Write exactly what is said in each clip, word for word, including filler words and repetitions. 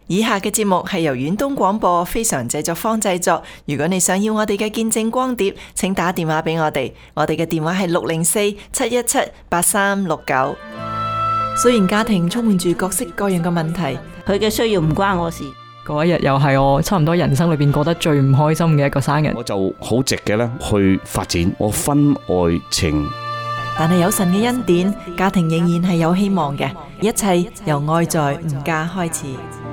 以下嘅節目係由遠東廣播非常製作坊製作。如果你想要我哋嘅見證光碟，請打電話俾我哋。我哋嘅電話係六零四七一七八三六九。雖然家庭充滿住各式各樣嘅問題， 佢嘅需要唔關我事。 嗰一日又係我差唔多人生裏邊過得最唔開心嘅一個生日， 我就好直嘅咧去發展我婚外情。 但係有神嘅恩典，家庭仍然係有希望嘅。一切由愛在吾家開始。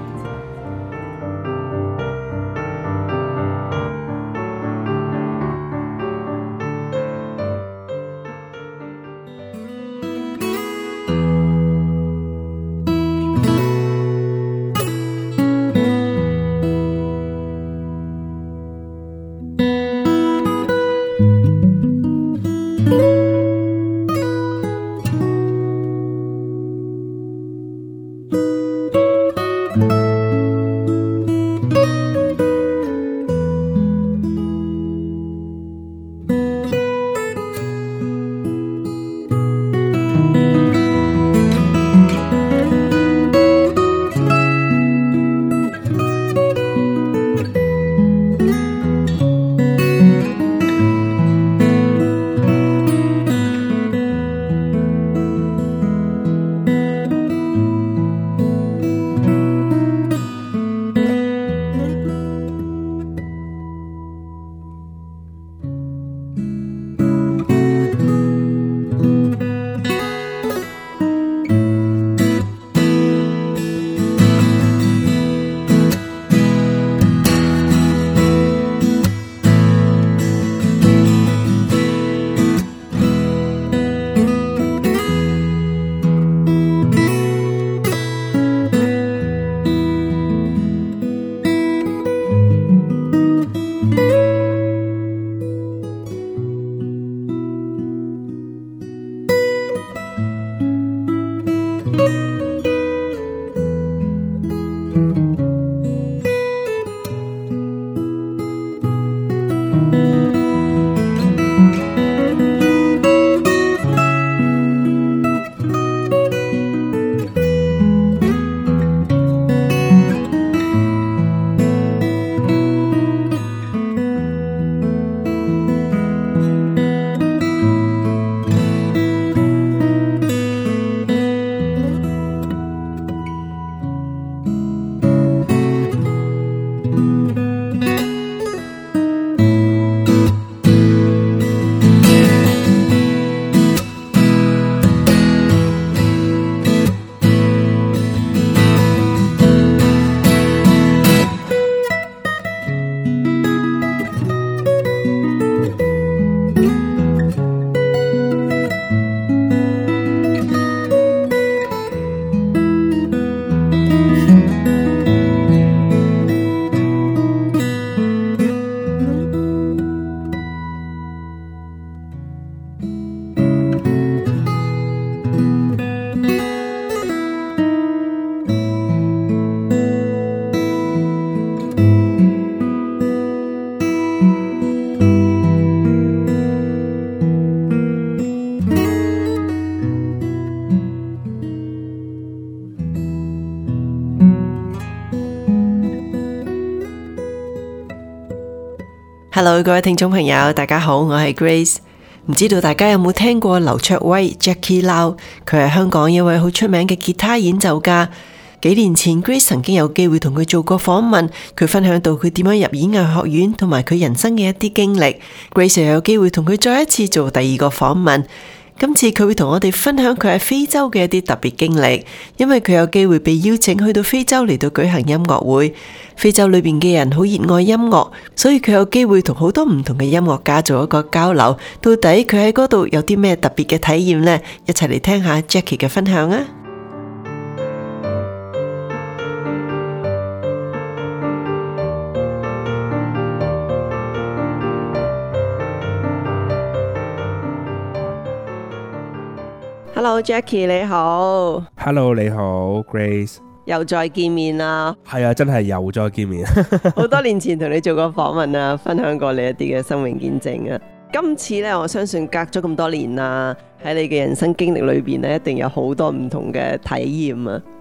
Hello， 各位聽眾朋友，大家好，我係 Grace。唔知道大家有冇聽過劉卓威 Jackie Lau？ 佢係香港一位好出名嘅吉他演奏家。幾年前 Grace 曾經有機會同佢做過訪問，佢分享到佢點樣入演藝學院同埋佢人生嘅一啲經歷。Grace 又有機會同佢再一次做第二個訪問。今次佢會同我哋分享佢喺非洲嘅一啲特別經歷，因為佢有機會被邀請去到非洲嚟到舉行音樂會。非洲裏邊嘅人好熱愛音樂，所以佢有機會同好多唔同嘅音樂家做一個交流。到底佢喺嗰度有啲咩特別嘅體驗呢？一齊嚟聽下 Jackie 嘅分享啊！Hello Jackie 你好。 Hello 你好 Grace， 又再見面啦。 係啊，真係又再見面。 好多年前同你做過訪問啊，分享過你一啲嘅生命見證啊。今次呢，我相信隔咗咁多年啦，喺你嘅人生經歷裏邊呢，一定有好多唔同嘅體驗啊。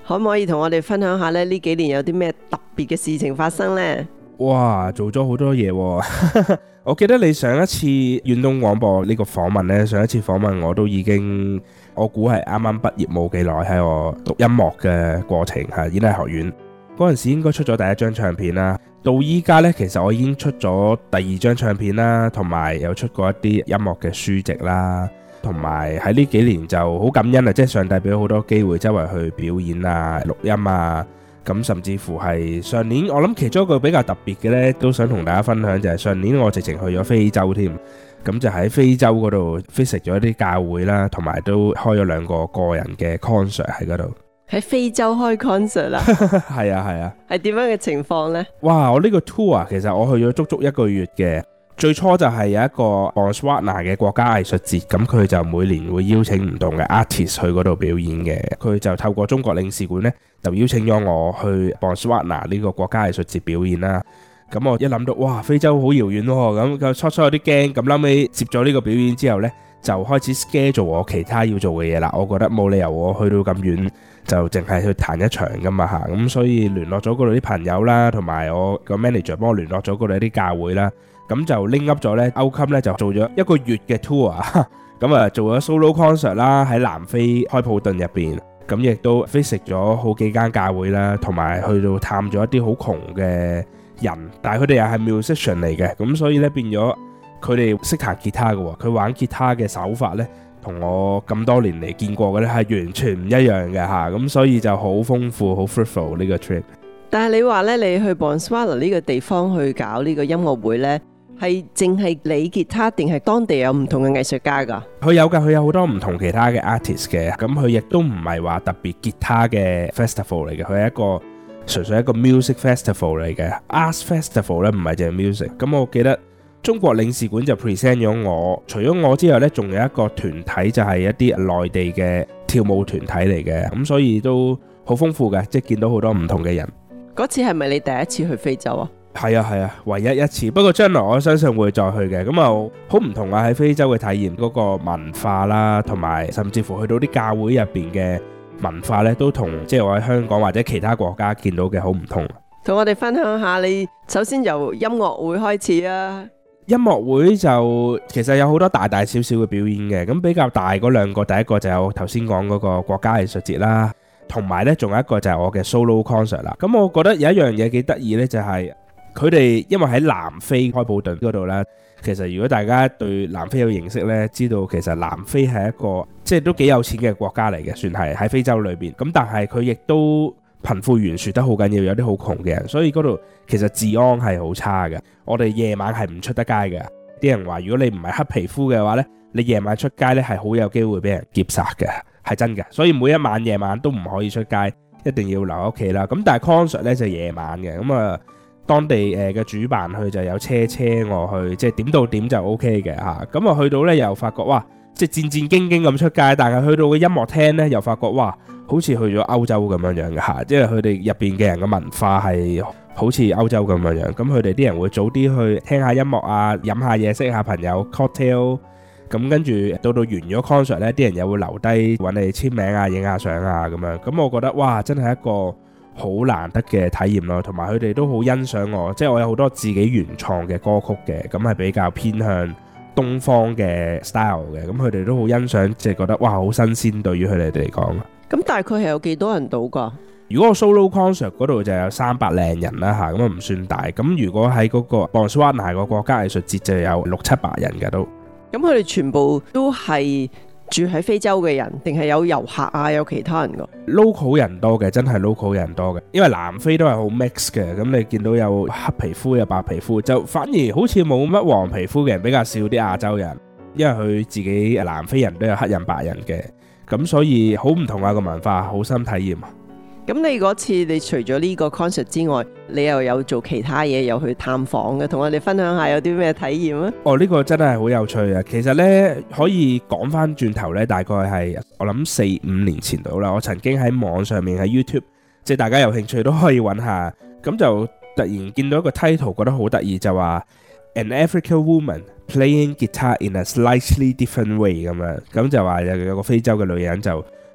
可唔可以同我哋分享下咧？呢幾年有啲咩特別嘅事情發生呢？ 哇，做咗好多嘢喎。我記得你上一次遠東廣播呢個訪問呢，上一次訪問我都已經，我估係啱啱畢業冇幾耐，喺我讀音樂嘅過程係演藝學院嗰陣時，應該出咗第一張唱片啦。到依家呢，其實我已經出咗第二張唱片啦，同埋有出過一啲音樂嘅書籍啦，同埋喺呢幾年就好感恩啊！即係上帝俾咗好多機會，周圍去表演啊、錄音啊。咁甚至乎係上年，我諗其中一個比較特別嘅呢，都想同大家分享就係上年我直情去咗非洲添，咁就喺非洲嗰度 visit 咗一啲教會啦，同埋都開咗兩個個人嘅 concert 喺嗰度。 喺非洲開 concert 啦？ 係啊係啊。 係點樣嘅情況呢？ 哇！我呢個 tour 啊，其實我去咗足足一個月嘅。最初就係有一個 Botswana 嘅國家藝術節，咁佢就每年會邀請唔同嘅 artist 去嗰度表演嘅。佢就透過中國領事館呢，就邀請咗我去 Botswana 呢個國家藝術節表演啦。咁我一諗到，哇，非洲好遙遠喎，咁初初有啲驚。咁後尾接咗呢個表演之後呢，就開始 schedule 我其他要做嘅嘢啦。我覺得冇理由我去到咁遠就淨係去彈一場噶嘛嚇。咁所以聯絡咗嗰度啲朋友啦，同埋我個 manager 幫我聯絡咗嗰度啲教會啦。咁就拎 up 咗咧，歐襟咧就做咗一個月嘅 tour， 咁啊做咗 solo concert 啦，喺南非開普敦入邊，咁亦都 visit 咗好幾間教會啦，同埋去到探咗一啲好窮嘅人，但係佢哋又係 musician 嚟嘅，咁所以咧變咗佢哋識彈吉他嘅喎，佢玩吉他嘅手法咧，同我咁多年嚟見過嘅咧係完全唔一樣嘅嚇，咁所以就好豐富、好 fruitful 呢個 trip。 但係你話咧，你去 Botswana 呢個地方去搞呢個音樂會咧，係淨係你吉他定係當地有唔同嘅藝術家㗎？ 佢有㗎，佢有好多唔同其他嘅 artist 嘅，咁佢亦都唔係話特別吉他嘅 festival 嚟嘅，佢係一個純粹一個 music festival 嚟嘅 ，arts festival 咧唔係淨係 music。咁我記得中國領事館就 present 咗我，除咗我之外咧，仲有一個團體就係一啲內地嘅跳舞團體嚟嘅，咁所以都好豐富嘅，即係見到好多唔同嘅人。 嗰次係咪你第一次去非洲啊？ 係啊係啊，唯一一次。不過將來我相信會再去嘅。咁啊好唔同啊，喺非洲嘅體驗嗰個文化啦，同埋甚至乎去到啲教會入邊嘅文化呢，都同即係我喺香港或者其他國家見到嘅好唔同。 同我哋分享下，你首先由音樂會開始啊。 音樂會就其實有好多大大小小嘅表演嘅。咁比較大嗰兩個，第一個就有頭先講嗰個國家藝術節啦，同埋呢仲有一個就係我嘅 solo concert 啦。咁我覺得有一樣嘢幾得意呢，就係佢哋因為喺南非開普敦嗰度咧，其實如果大家對南非有認識呢，知道其實南非係一個即係都幾有錢嘅國家嚟嘅，算係喺非洲裏邊。咁但係佢亦都貧富懸殊得好緊要，有啲好窮嘅人，所以嗰度其實治安係好差嘅。我哋夜晚係唔出得街嘅。啲人話如果你唔係黑皮膚嘅話呢，你夜晚出街呢係好有機會俾人劫殺嘅，係真嘅。所以每一晚夜晚都唔可以出街，一定要留喺屋企啦。咁但係 concert 呢就夜晚嘅，咁啊當地誒嘅主辦佢就有車車我去，即係點到點就 O K 嘅嚇。咁啊去到呢又發覺哇，即係戰戰兢兢咁出街，但係去到個音樂廳呢又發覺哇，好似去咗歐洲咁樣樣嘅嚇，即係佢哋入邊嘅人嘅文化係好似歐洲咁樣樣。咁佢哋啲人會早啲去聽下音樂啊，飲下嘢，識下朋友 cocktail。咁跟住到到完咗 concert 呢，啲人又會留低揾你簽名啊、影下相啊咁樣。咁我覺得哇，真係一個好難得嘅體驗咯，同埋佢哋都好欣賞我，即係我有好多自己原創嘅歌曲嘅，咁係比較偏向東方嘅 style 嘅，咁佢哋都好欣賞，即係覺得哇好新鮮對於佢哋嚟講。 咁大概係有幾多人到㗎？ 如果我 solo concert 嗰度就有三百零人啦嚇，咁啊唔算大。咁如果喺嗰個 Botswana 個國家藝術節就有六七百人㗎都。 咁佢哋全部都係住喺非洲嘅人，定係有遊客啊，有其他人㗎？ local 人多嘅，真係 local 人多嘅，因為南非都係好 mix 嘅。咁你見到有黑皮膚有白皮膚，就反而好似冇乜黃皮膚嘅人，比較少啲亞洲人，因為佢自己南非人都有黑人白人嘅，咁所以好唔同啊個文化，好深體驗。 咁你嗰次你除咗呢個 concert 之外，你又有做其他嘢，又去探訪嘅，同我哋分享下有啲咩體驗啊？ 哦，呢個真係好有趣啊！其實呢，可以講翻轉頭呢，大概係我諗四五年前度啦。我曾經喺網上面喺 YouTube， 即係大家有興趣都可以揾下。咁就突然見到一個 title， 覺得好得意，就話 An African woman playing guitar in a slightly different way 咁樣。咁就話有有個非洲嘅女人就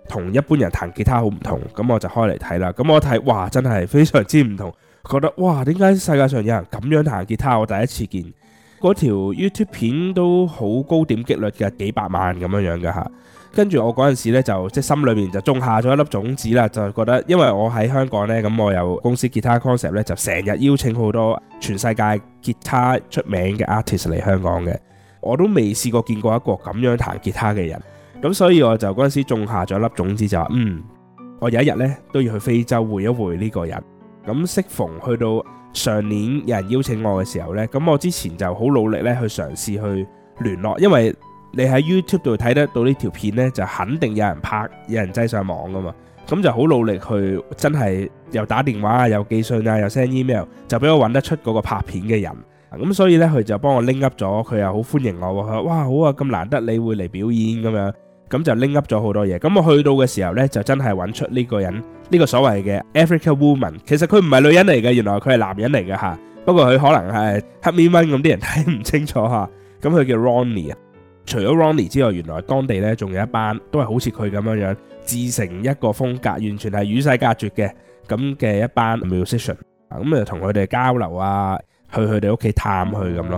同一般人彈吉他好唔同，咁我就開嚟睇啦。咁我睇，哇，真係非常之唔同，覺得哇，點解世界上有人咁樣彈吉他？我第一次見。嗰條 YouTube 片都好高點擊率嘅，幾百萬咁樣樣嘅嚇。跟住我嗰陣時咧，就即係心裏面就種下咗一粒種子啦，就覺得因為我喺香港呢，咁我有公司吉他 concept 咧，就成日邀請好多全世界吉他出名嘅 artist 嚟香港嘅，我都未試過見過一個咁樣彈吉他嘅人。咁所以我就嗰陣時種下咗粒種子，就話嗯，我有一日呢都要去非洲會一會呢個人。咁適逢去到上年有人邀請我嘅時候呢，咁我之前就好努力咧去嘗試去聯絡，因為你喺 YouTube 度睇得到呢條片呢，就肯定有人拍，有人擠上網噶嘛。咁就好努力去，真係又打電話啊，又寄信啊，又 send email， 就俾我揾得出嗰個拍片嘅人。咁所以呢，佢就幫我拎 up 咗，佢又好歡迎我，佢話哇好啊，咁難得你會嚟表演咁樣，咁就拎 up 咗好多嘢。咁我去到嘅時候呢，就真係揾出呢個人，呢個所謂嘅 Africa Woman， 其實佢唔係女人嚟嘅，原來佢係男人嚟嘅嚇。不過佢可能係黑面蚊咁，啲人睇唔清楚嚇。咁佢叫 Ronnie 啊。除咗 Ronnie 之外，原來當地呢仲有一班都係好似佢咁樣樣，自成一個風格，完全係與世隔絕嘅咁嘅一班 musician。咁就同佢哋交流啊，去佢哋屋企探佢咁咯。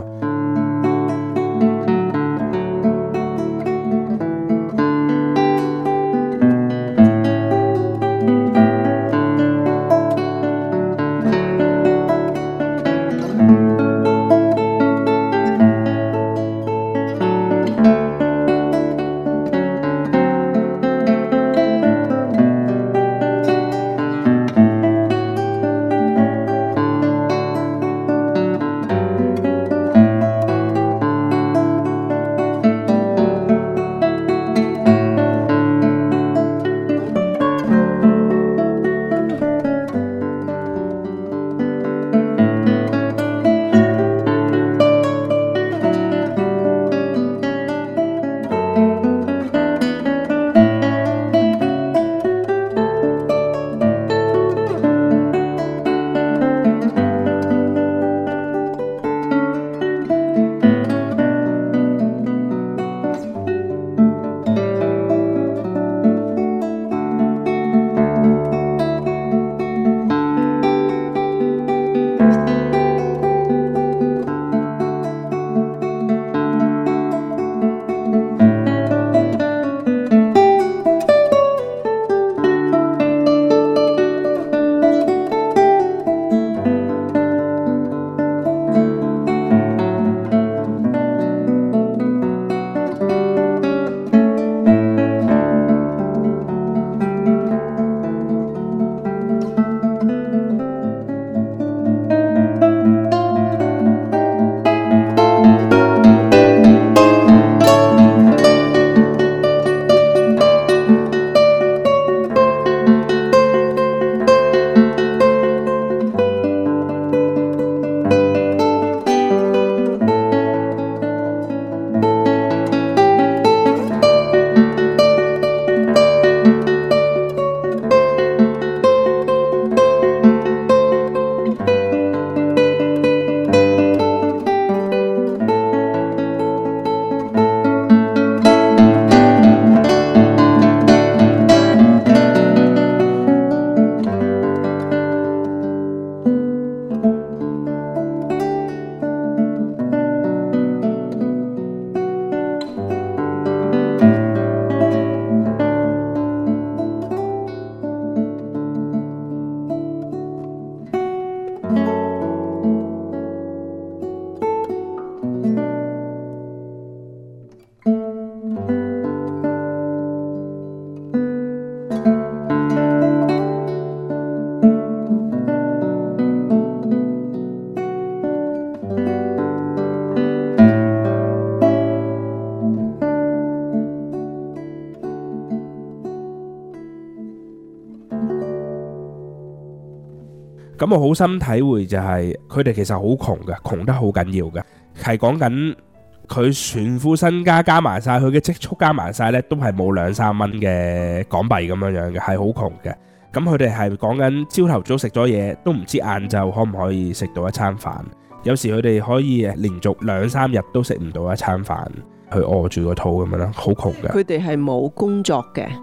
咁我好深體會就係佢哋其實好窮嘅，窮得好緊要嘅，係講緊佢全副身家加埋晒，佢嘅積蓄加埋晒呢，都係冇兩三蚊嘅港幣咁樣樣嘅，係好窮嘅。咁佢哋係講緊朝頭早食咗嘢，都唔知晏晝可唔可以食到一餐飯。有時佢哋可以連續兩三日都食唔到一餐飯，去餓住個肚咁樣啦，好窮嘅。 佢哋係冇工作嘅。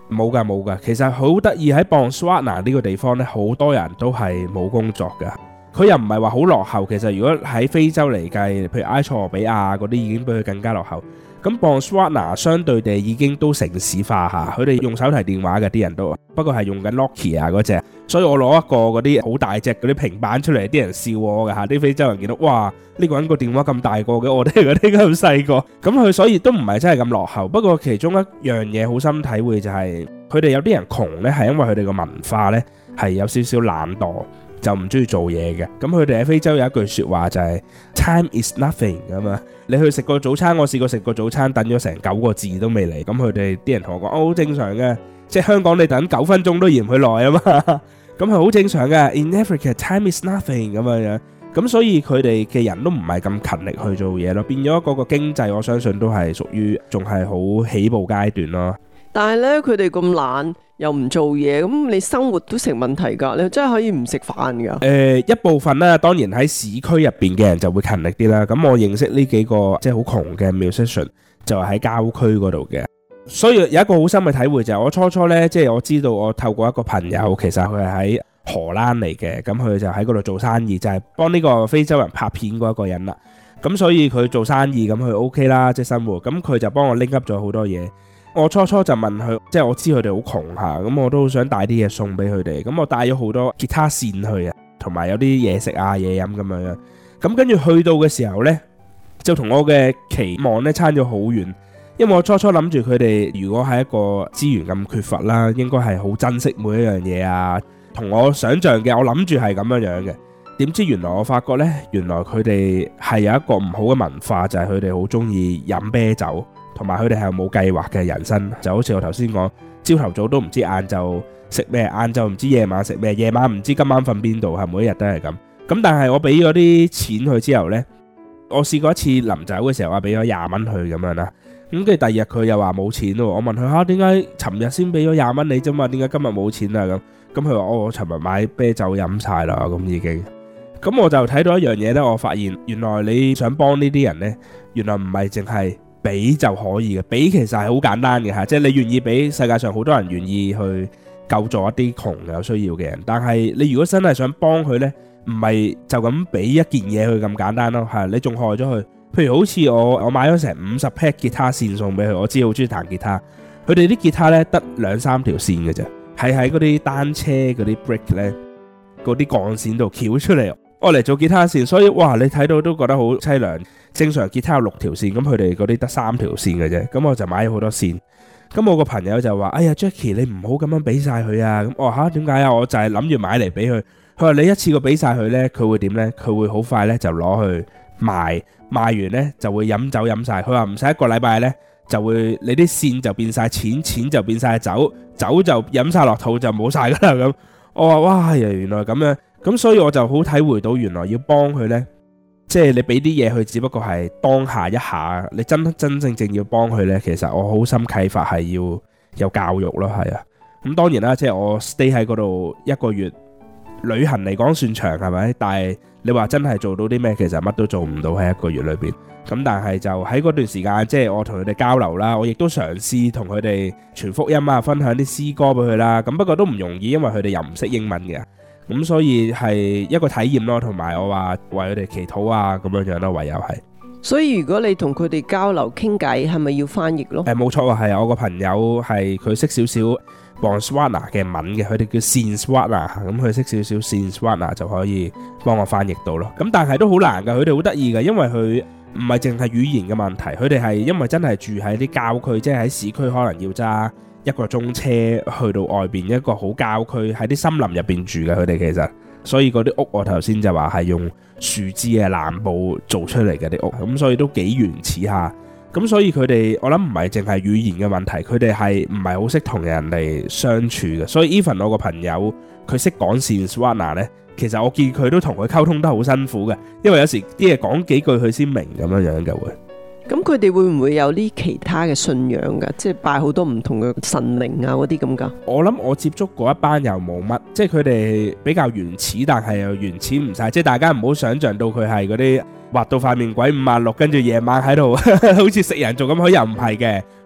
冇㗎冇㗎，其實好得意喺博斯瓦納呢個地方呢，好多人都係冇工作㗎。佢又唔係話好落後，其實如果喺非洲嚟計，譬如埃塞俄比亞嗰啲已經比佢更加落後。咁博斯瓦納相對地已經都城市化下，佢哋用手提電話嘅啲人都，不過係用緊 Nokia 嗰隻，所以我攞一個嗰啲好大隻嗰啲平板出嚟，啲人笑我㗎嚇，啲非洲人見到哇呢個人個電話咁大個嘅，我哋嗰啲咁細個，咁佢所以都唔係真係咁落後。不過其中一樣嘢好深體會就係佢哋有啲人窮呢，係因為佢哋個文化呢係有少少懶惰。就唔中意做嘢嘅，咁佢哋喺非洲有一句説話就係、是、Time is nothing 咁啊！你去食個早餐，我試過食個早餐等咗成九個字都未嚟，咁佢哋啲人同我講，哦好正常嘅，即係香港你等九分鐘都嫌佢耐啊嘛，咁係好正常嘅。In Africa time is nothing 咁樣，咁所以佢哋嘅人都唔係咁勤力去做嘢咯，變咗嗰個經濟我相信都係屬於仲係好起步階段咯。 但係咧，佢哋咁懶又唔做嘢，咁你生活都成問題㗎。你真係可以唔食飯㗎。誒、 呃，一部分啦，當然喺市區入邊嘅人就會勤力啲啦。咁我認識呢幾個即係好窮嘅 musician，就係喺郊區嗰度嘅。所以有一個好深嘅體會就係我初初呢，即係我知道我透過一個朋友，其實佢係喺荷蘭嚟嘅，咁佢就喺嗰度做生意，就係幫呢個非洲人拍片嗰一個人啦。咁所以佢做生意咁佢 OK 啦，即係生活。咁佢就幫我拎 up 咗好多嘢。我初初就問佢，即係我知佢哋好窮下，咁我都好想帶啲嘢送俾佢哋，咁我帶咗好多吉他線去啊，同埋有啲嘢食啊、嘢飲咁樣。咁跟住去到嘅時候呢，就同我嘅期望呢差咗好遠，因為我初初諗住佢哋如果係一個資源咁缺乏啦，應該係好珍惜每一樣嘢啊，同我想象嘅我諗住係咁樣樣嘅。點知原來我發覺呢，原來佢哋係有一個唔好嘅文化，就係佢哋好中意飲啤酒。同埋佢哋係冇計劃嘅人生，就好似我頭先講，朝頭早都唔知晏晝食咩，晏晝唔知夜晚食咩，夜晚唔知今晚瞓邊度，係每一日都係咁。咁但係我俾咗啲錢佢之後呢，我試過一次臨走嘅時候，我俾咗廿蚊佢咁樣啦。咁跟住第二日佢又話冇錢喎，我問佢嚇點解尋日先俾咗廿蚊你啫嘛，點解今日冇錢啊咁？咁佢話我尋日買啤酒飲晒啦，咁已經。咁我就睇到一樣嘢呢，我發現原來你想幫呢啲人呢，原來唔係淨係俾就可以嘅，俾其實係好簡單嘅嚇，即係你願意俾，世界上好多人願意去救助一啲窮有需要嘅人。但係你如果真係想幫佢呢，唔係就咁俾一件嘢佢咁簡單咯，係你仲害咗佢。譬如好似我我買咗成五十 pack 吉他線送俾佢，我知好中意彈吉他，佢哋啲吉他呢得兩三條線嘅啫，係喺嗰啲單車嗰啲 brake 呢，嗰啲鋼線度翹出嚟，我嚟做吉他線，所以哇你睇到都覺得好凄涼。正常吉他有六條線，咁佢哋嗰啲得三條線嘅啫，咁我就買咗好多線。咁我個朋友就話：哎呀 Jackie 你唔好咁樣俾晒佢啊！咁我話嚇點解啊？我就係諗住買嚟俾佢。佢話你一次過俾晒佢呢，佢會點呢？佢會好快呢就攞去賣，賣完呢就會飲酒飲晒。佢話唔使一個禮拜呢，就會你啲線就變晒錢，錢就變晒酒，酒就飲晒落肚就冇晒噶啦咁。我話哇原來咁樣，咁所以我就好體會到原來要幫佢呢。即係你俾啲嘢佢，只不過係當下一下，你真真正正要幫佢呢，其實我好深啟發係要有教育咯，係啊。咁當然啦，即係我 stay 喺嗰度一個月，旅行嚟講算長係咪？但係你話真係做到啲咩，其實乜都做唔到喺一個月裏邊。咁但係就喺嗰段時間，即係我同佢哋交流啦，我亦都嘗試同佢哋傳福音啊，分享啲詩歌俾佢啦。咁不過都唔容易，因為佢哋又唔識英文嘅。咁所以係一個體驗咯，同埋我話為佢哋祈禱啊咁樣樣咯，唯有係。 所以如果你同佢哋交流傾偈，係咪要翻譯咯？誒冇錯啊，係我個朋友係佢識少少 Botswana 嘅文嘅，佢哋叫 Setswana， 咁佢識少少 Setswana 就可以幫我翻譯到咯。咁但係都好難㗎，佢哋好得意㗎，因為佢唔係淨係語言嘅問題，佢哋係因為真係住喺啲郊區，即係喺市區可能要揸一個鐘車去到外邊一個好郊區，喺啲森林入邊住嘅佢哋其實，所以嗰啲屋我頭先就話係用樹枝啊藍布做出嚟嘅啲屋，咁所以都幾原始下。咁所以佢哋我諗唔係淨係語言嘅問題，佢哋係唔係好識同人哋相處嘅。所以 even 我個朋友佢識講 Setswana 咧，其實我見佢都同佢溝通得好辛苦嘅，因為有時啲嘢講幾句佢先明咁樣樣嘅會。 咁佢哋會唔會有啲其他嘅信仰噶？即係拜好多唔同嘅神靈啊嗰啲咁噶？ 我諗我接觸嗰一班又冇乜，即係佢哋比較原始，但係又原始唔晒。即係大家唔好想象到佢係嗰啲畫到塊面鬼五馬六，跟住夜晚喺度好似食人做咁，佢又唔係嘅。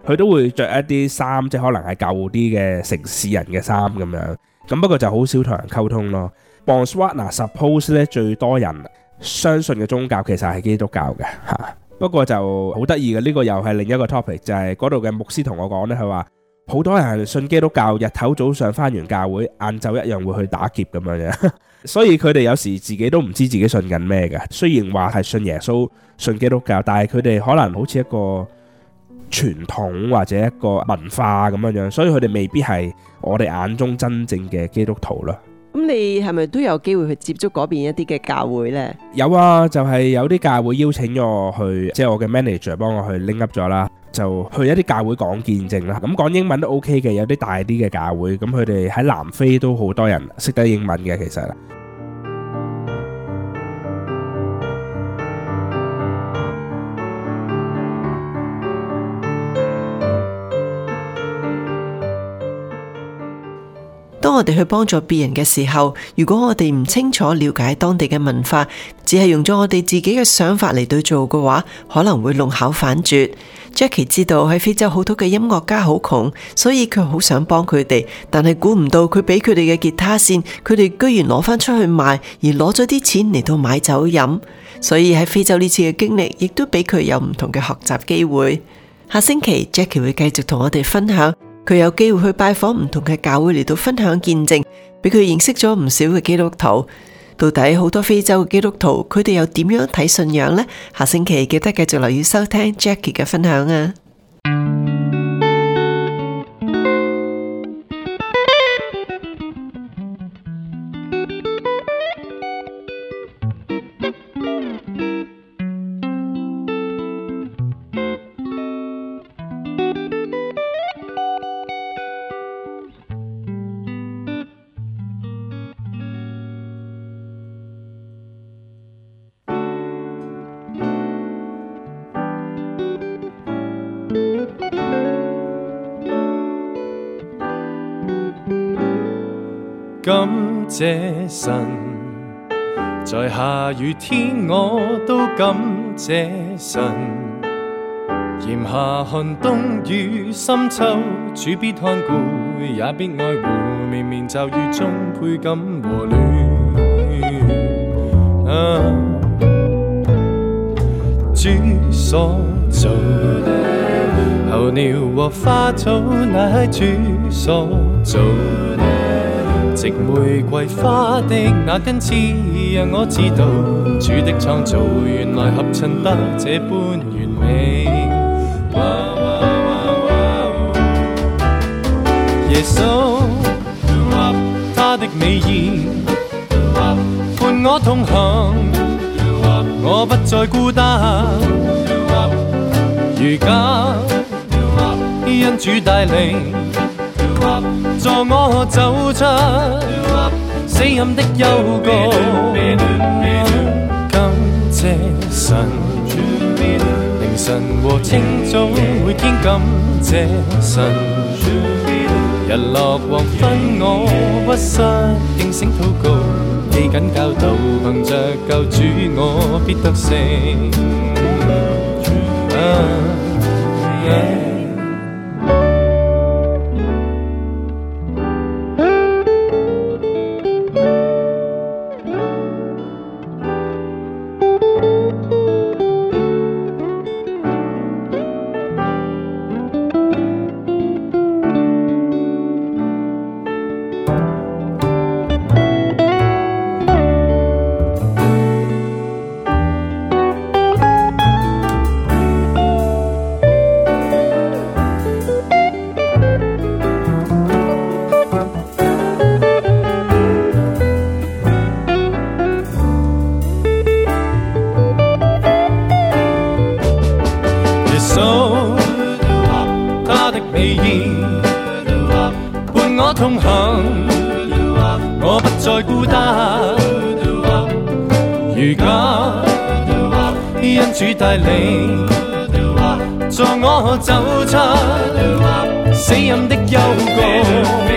佢都會着一啲衫，即係可能係舊啲嘅城市人嘅衫咁樣。咁不過就好少同人溝通咯。Botswana suppose 咧最多人相信嘅宗教其實係基督教嘅嚇。不過就好得意嘅，呢個又係另一個 topic， 就係嗰度嘅牧師同我講咧，佢話好多人信基督教，日頭早上返完教會，晏晝一樣會去打劫咁樣嘅。所以佢哋有時自己都唔知自己信緊咩嘅。雖然話係信耶穌、信基督教，但係佢哋可能好似一個傳統或者一個文化咁樣樣，所以佢哋未必係我哋眼中真正嘅基督徒啦。 咁你係咪都有機會去接觸嗰邊一啲嘅教會呢？ 有啊，就係、是、有啲教會邀請咗我去，即係我嘅 manager 幫我去拎 up 咗啦，就去一啲教會講見證啦。咁講英文都 OK 嘅，有啲大啲嘅教會，咁佢哋喺南非都好多人識得英文嘅，其實。 當我哋去幫助別人嘅時候，如果我哋唔清楚了解當地嘅文化，只係用咗我哋自己嘅想法嚟對做嘅話，可能會弄巧反拙。Jackie 知道喺非洲好多嘅音樂家好窮，所以佢好想幫佢哋，但係估唔到佢俾佢哋嘅吉他線，佢哋居然攞翻出去賣，而攞咗啲錢嚟到買酒飲。所以喺非洲呢次嘅經歷，亦都俾佢有唔同嘅學習機會。下星期 Jackie 會繼續同我哋分享。佢有機會去拜訪唔同嘅教會嚟到分享見證，俾佢認識咗唔少嘅基督徒。到底好多非洲嘅基督徒，佢哋又點樣睇信仰呢？下星期記得繼續留意收聽 Jackie 嘅分享啊！ 感謝神，在下雨天我都感謝神。炎夏寒冬與深秋，主必看顧，也必愛護，綿綿驟雨中倍感和暖。啊，主所造，候鳥和花草乃主所造。植玫瑰花的那根刺，讓我知道主的創造原來合襯得這般完美。耶穌，他的美意伴我同行，我不再孤單。如今因主帶領，助我走出死蔭的幽谷，感謝神，凌晨和清早每天感謝神，日落黃昏我屈膝警醒禱告，記緊教導，憑着救主我必得勝。啊yeah伴我同行，我不再孤單。如今因主帶領，助我走出死蔭的幽谷。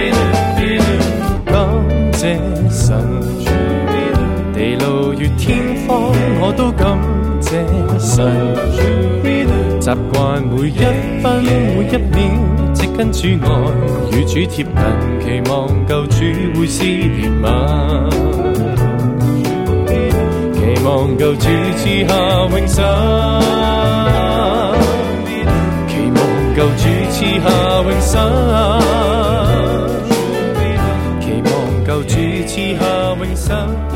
感謝神，地路越天荒我都感謝神。 習慣每一分每一秒，即跟主愛與主貼近，期望救主會施憐憫，期望救主賜下永生，期望救主賜下永生，期望救主賜下永生。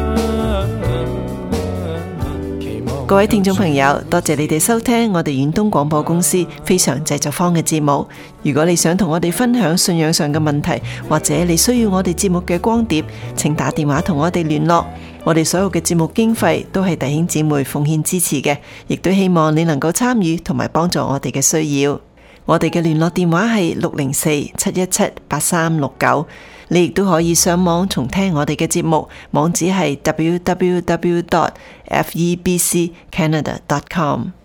各位聽眾朋友，多謝你哋收聽我哋遠東廣播公司非常製作坊嘅節目。如果你想同我哋分享信仰上嘅問題，或者你需要我哋節目嘅光碟，請打電話同我哋聯絡。我哋所有嘅節目經費都係弟兄姊妹奉獻支持嘅，亦都希望你能夠參與同埋幫助我哋嘅需要。我哋嘅聯絡電話係六零四七一七八三六九。你亦都可以上網重聽我哋嘅節目，網址係 w w w dot f e b c canada dot com。